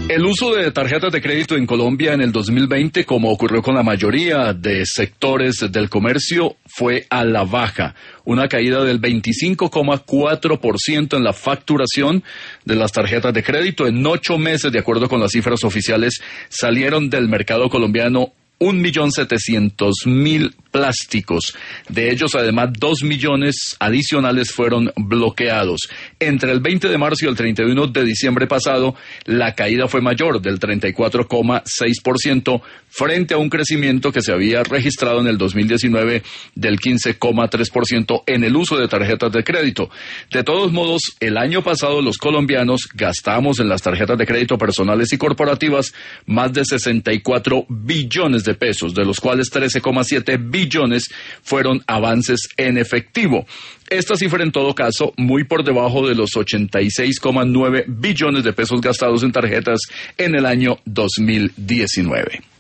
El uso de tarjetas de crédito en Colombia en el 2020, como ocurrió con la mayoría de sectores del comercio, fue a la baja. Una caída del 25,4% en la facturación de las tarjetas de crédito. En 8 meses, de acuerdo con las cifras oficiales, salieron del mercado colombiano 1.700.000 plásticos. De ellos, además, 2 millones adicionales fueron bloqueados. Entre el 20 de marzo y el 31 de diciembre pasado, la caída fue mayor, del 34,6%, frente a un crecimiento que se había registrado en el 2019 del 15,3% en el uso de tarjetas de crédito. De todos modos, el año pasado los colombianos gastamos en las tarjetas de crédito personales y corporativas más de 64 billones de pesos, de los cuales 13,7 billones fueron avances en efectivo. Esta cifra, en todo caso, muy por debajo de los 86,9 billones de pesos gastados en tarjetas en el año 2019.